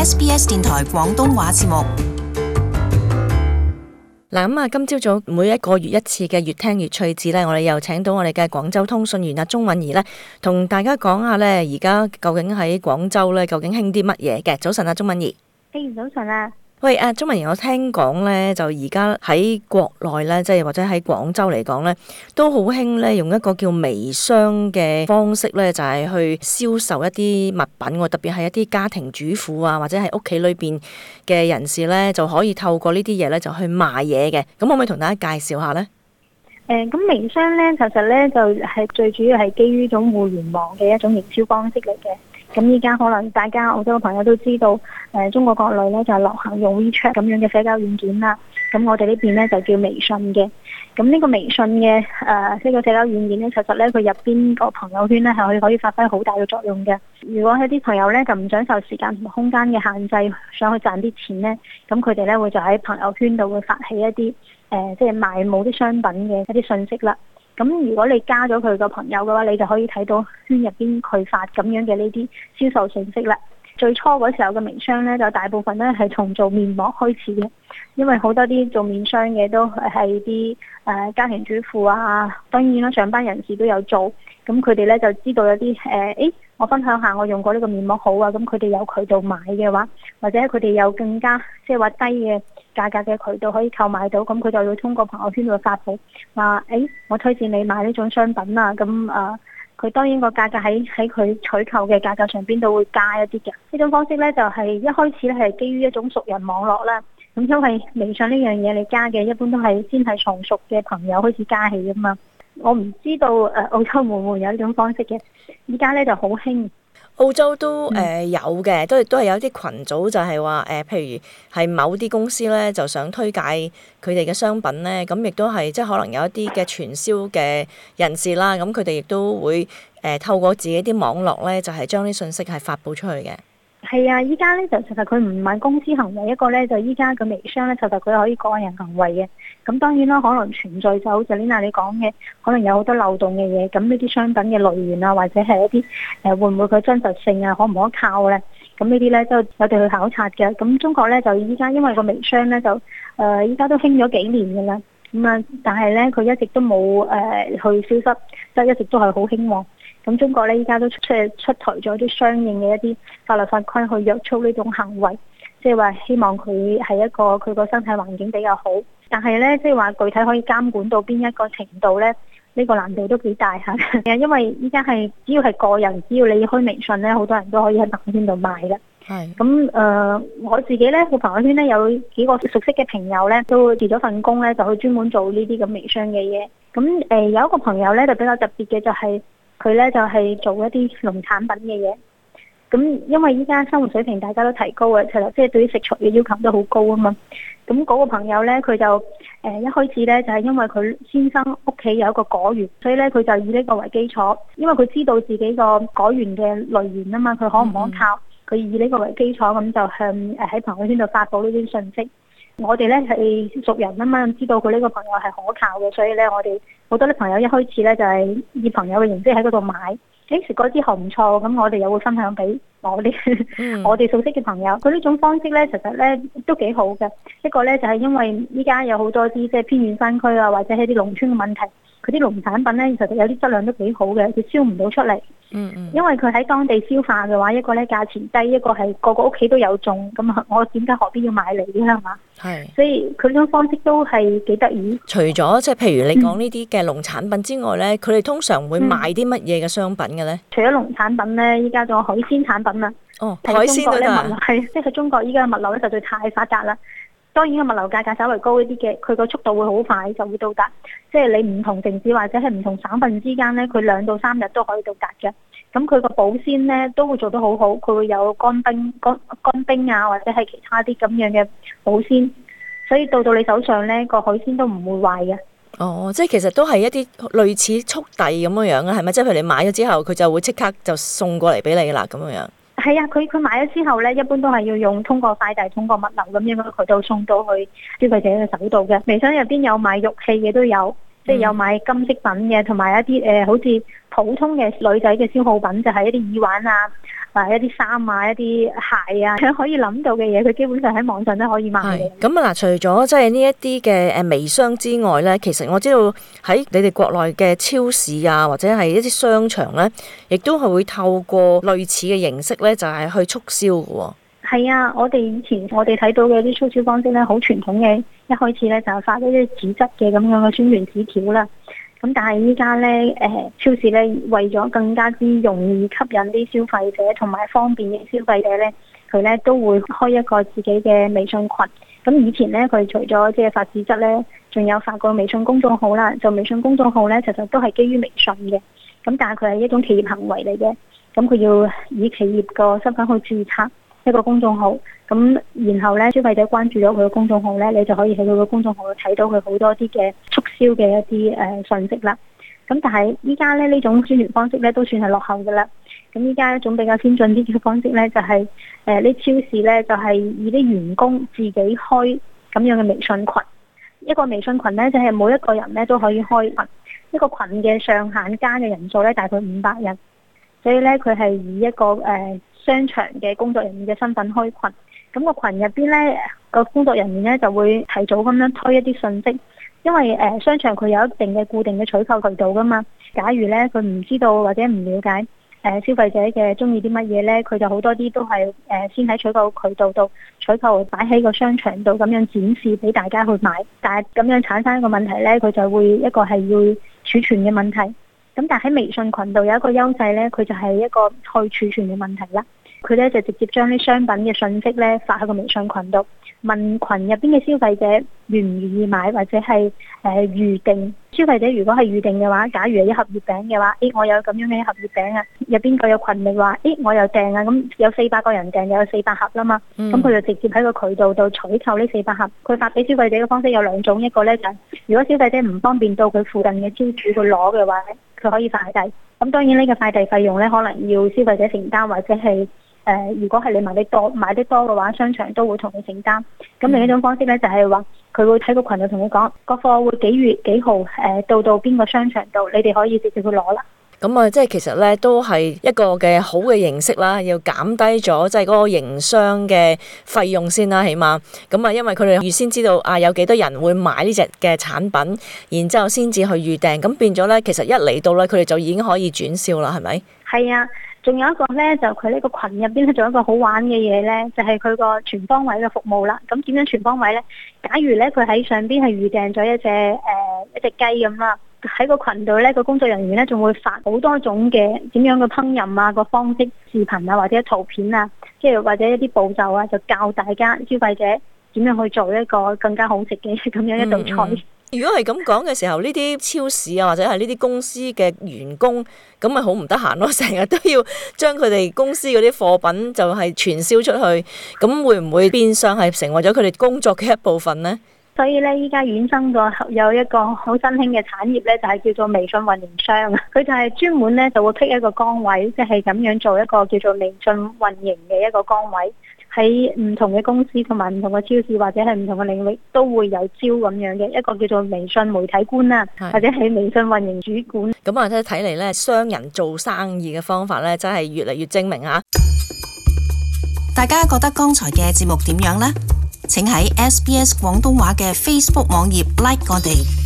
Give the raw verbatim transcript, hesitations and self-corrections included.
S B S 電台廣東話節目。 嗱咁啊，今朝早每一個月一次嘅越聽越趣致咧，我哋又請到我哋嘅廣州通訊員阿鍾韻儀咧，同大家講下咧，而家究竟喺廣州咧，究竟興啲乜嘢嘅？早晨啊，鍾韻儀。 誒，早晨啊。 喂，阿鍾韻儀，我聽講咧，就而家喺國內咧，即係或者喺廣州嚟講咧，都好興咧，用一個叫微商嘅方式咧，就係去銷售一啲物品喎，特別係一啲家庭主婦啊，或者係屋企裏邊嘅人士咧，就可以透過呢啲嘢咧，就去賣嘢嘅。咁可唔可以同大家介紹下咧？ 誒，咁微商咧，其實咧就係最主要係基於一種互聯網嘅一種營銷方式嚟嘅。咁依家可能大家好多朋友都知道，誒中國國內咧就係流行用 WeChat 咁樣嘅社交軟件啦。咁我哋呢邊咧就叫微信嘅。咁呢個微信嘅誒呢個社交軟件咧，其實咧佢入邊個朋友圈咧係可以可以發揮好大嘅作用嘅。如果係啲朋友咧就唔想受時間同埋空間嘅限制，想去賺啲錢咧，咁佢哋咧會就喺朋友圈度會發起一啲誒即係賣某啲商品嘅一啲信息啦。咁如果你加咗佢個朋友嘅話，你就可以睇到圈入邊佢發咁樣嘅呢啲銷售信息啦。最初嗰時候嘅微商咧，就大部分咧係從做面膜開始嘅，因為好多啲做面商嘅都係啲誒家庭主婦啊，當然啦上班人士都有做，咁佢哋咧就知道有啲誒，誒、欸、我分享下我用過呢個面膜好啊，咁佢哋有渠道買嘅話，或者佢哋有更加即係話低嘅價格嘅渠道可以購買到，咁佢就要通過朋友圈度發布，話誒我推薦你買呢種商品啊，咁啊佢當然個價格喺喺佢取購嘅價格上邊都會加一啲嘅。呢種方式咧就係一開始咧係基於一種熟人網絡啦，咁因為微信呢樣嘢你加嘅一般都係先係從熟嘅朋友開始加起㗎嘛。我唔知道誒澳洲會唔會有呢種方式嘅，依家咧就好興。 澳洲都誒、呃、有嘅，都都係有啲群組就係話誒，譬如係某啲公司咧就想推介佢哋嘅商品咧，咁亦都係即係可能有一啲嘅傳銷嘅人士啦，咁佢哋亦都會誒、呃、透過自己啲網絡咧，就係將啲信息係發佈出去嘅。係啊，依家咧就其實佢唔係公司行為，一個咧就依家嘅微商咧，其實佢可以個人行為嘅。咁當然啦，可能存在就好似 Lina 你講嘅，可能有好多漏洞嘅嘢。咁呢啲商品嘅來源啊，或者係一啲誒、呃、會唔會佢真實性啊，可唔可靠咧？咁呢啲咧都有哋去考察嘅。咁中國咧就依家因為個微商咧就誒依家都興咗幾年嘅啦。咁啊，但係咧佢一直都冇誒、呃、去消失，即係一直都係好興旺。咁中國咧依家都出出台咗啲相應嘅一啲法律法規去約束呢種行為，即係話希望佢係一個佢個生態環境比較好。但係咧，即係話具體可以監管到邊一個程度咧？呢、呢個難度都幾大嚇。因為依家係只要係個人，只要你開微信咧，好多人都可以喺朋友圈度賣嘅。係。咁誒、呃，我自己咧個朋友圈咧有幾個熟悉嘅朋友咧，都辭咗份工咧，就去專門做呢啲咁微商嘅嘢。咁誒、呃、有一個朋友咧就比較特別嘅就係、是。佢咧就係做一啲農產品嘅嘢，咁因為依家生活水平大家都提高啊，其實即係對於食材嘅要求都好高啊嘛。咁嗰個朋友咧，佢就誒、呃、一開始咧就係因為佢先生屋企有一個果園，所以咧佢就以呢個為基礎，因為佢知道自己個果園嘅來源啊嘛，佢可唔可靠，佢、嗯、以呢個為基礎咁就向誒喺朋友圈度發布呢啲信息。我哋咧係熟人啊嘛，知道佢呢個朋友係可靠嘅，所以咧我哋好多啲朋友一開始咧就係、是、以朋友嘅形式喺嗰度買，誒食過之後唔錯，咁我哋又會分享俾我哋、嗯、我哋熟悉嘅朋友。佢呢種方式咧，其實咧都幾好嘅。一個咧就係、是、因為依家有好多啲即係偏遠山區啊，或者係啲農村嘅問題，佢啲農產品咧其實有啲質量都幾好嘅，佢銷唔到出嚟。嗯嗯，因為佢喺當地消化嘅話，一個咧價錢低，一個係個個屋企都有種，咁我點解何必要買嚟咧？係嘛？係，所以佢呢種方式都係幾得意。除咗即係譬如你講呢啲嘅農產品之外咧，佢、嗯、哋通常會賣啲乜嘢嘅商品嘅咧？除咗農產品咧，依家仲有海鮮產品啦。哦，海鮮都得。係，即係中國依家嘅物流咧實在太發達啦。當然個物流價格稍微高一啲嘅，佢個速度會好快就會到達，即係你唔同城市或者係唔同省份之間咧，佢兩到三日都可以到達嘅。咁佢個保鮮咧都會做得好好，佢會有乾冰、乾乾冰啊，或者係其他啲咁樣嘅保鮮，所以到到你手上咧個海鮮都唔會壞嘅。哦，即係其實都係一啲類似速遞咁樣樣啊，係咪？即係譬如你買咗之後，佢就會即刻就送過嚟俾你啦，咁樣樣。係啊，佢佢買咗之後咧，一般都係要用通過快遞、通過物流咁樣嘅渠道送到去消費者嘅手度嘅。微商入邊有賣玉器嘅都有， 即係有買金飾品嘅，同埋一啲誒、呃、好似普通嘅女仔嘅消耗品，就係、是、一啲耳環啊。啊！一啲衫啊，一啲鞋啊，可以諗到嘅嘢，佢基本上喺網上都可以買嘅。 咁啊嗱，除咗即係呢一啲嘅誒微商之外咧，其實我知道喺你哋國內嘅超市啊，或者係一啲商場咧，亦都係會透過類似嘅形式咧，就係去促銷嘅喎。係啊，我哋以前我哋睇到嘅啲促銷方式咧，好傳統嘅，一開始咧就係發一啲紙質嘅咁樣嘅宣傳紙條啦。咁但係依家咧，誒超市咧為咗更加之容易吸引啲消費者，同埋方便嘅消費者咧，佢咧都會開一個自己嘅微信群。咁以前咧，佢除咗即係發紙質咧，仲有發個微信公眾號啦。就微信公眾號咧，其實都係基於微信嘅。咁但係佢係一種企業行為嚟嘅，咁佢要以企業個身份去註冊一個公眾號。咁然後咧，消費者關注咗佢嘅公眾號咧，你就可以喺佢嘅公眾號度睇到佢好多啲嘅促銷嘅一啲誒信息啦。咁但係依家咧呢種宣傳方式咧都算係落後㗎啦。咁依家一種比較先進啲嘅方式咧，就係誒啲超市咧就係以啲員工自己開咁樣嘅微信群。一個微信群咧就係每一個人咧都可以開群，一個群嘅上限加嘅人數咧大概五百人。所以咧佢係以一個誒商場嘅工作人員嘅身份開群。咁個群入邊咧，個工作人員咧就會提早咁樣推一啲信息，因為誒、呃、商場佢有一定嘅固定嘅採購渠道噶嘛。假如咧佢唔知道或者唔了解誒、呃、消費者嘅中意啲乜嘢咧，佢就好多啲都係誒、呃、先喺採購渠道度採購，擺喺個商場度咁樣展示俾大家去買。但係咁樣產生一個問題咧，佢就會一個係要儲存嘅問題。咁但係喺微信群度有一個優勢咧，佢就係一個去儲存嘅問題啦。佢咧就直接將啲商品嘅信息咧發喺個微信群度，問群入邊嘅消費者願唔願意買，或者係誒、呃、預定。消費者如果係預定嘅話，假如係一盒月餅嘅話，誒我有咁樣嘅一盒月餅啊，入邊佢有群嚟話，誒我又訂啊，咁有四百個人訂，有四百盒啦嘛，咁佢、嗯、就直接喺個渠道度採購呢四百盒。佢發俾消費者嘅方式有兩種，一個咧就係、是、如果消費者唔方便到佢附近嘅超市去攞嘅話，佢可以快遞。咁當然呢個快遞費用咧，可能要消費者承擔，或者係。誒、呃，如果係你買得多買得多嘅話，商場都會同你承擔。咁另一種方式咧，就係話佢會喺個群度同你講，個貨會幾月幾號誒、呃、到到邊個商場度，你哋可以直接去攞啦。 咁啊，即係其實咧都係一個嘅好嘅形式啦，要減低咗即係嗰個營商嘅費用先啦，起碼。咁啊，因為佢哋預先知道啊有幾多人會買呢隻嘅產品，然之後先至去預訂，咁變咗咧，其實一嚟到咧，佢哋就已經可以轉銷啦，係咪？ 係啊。仲有一個咧，就佢呢個群入邊咧，仲有一個好玩嘅嘢咧，就係佢個全方位嘅服務啦。咁點樣全方位咧？假如咧佢喺上邊係預訂咗一隻誒、呃、一隻雞咁啦，喺個群度咧，個工作人員咧仲會發好多種嘅點樣嘅烹飪啊個方式視頻啊或者圖片啊，即係或者一啲步驟啊，就教大家消費者點樣去做一個更加好食嘅咁樣一道菜。嗯嗯如果係咁講嘅時候，呢啲超市啊，或者係呢啲公司嘅員工，咁咪好唔得閒咯，成日都要將佢哋公司嗰啲貨品就係傳銷出去，咁會唔會變相係成為咗佢哋工作嘅一部分呢？ 所以咧，依家衍生咗有一個好新興嘅產業咧，就係叫做微信運營商啊。佢就係專門咧就會闢一個崗位，即係咁樣做一個叫做微信運營嘅一個崗位。喺唔同嘅公司同埋唔同嘅超市或者係唔同嘅領域都會有招咁樣嘅一個叫做微信媒體官啦，是或者係微信運營主管。 咁啊，即係睇嚟咧，商人做生意嘅方法咧，真係越嚟越精明啊！ 大家覺得剛才嘅節目點樣呢？請喺 S B S 廣東話嘅 Facebook 網頁 like 我哋。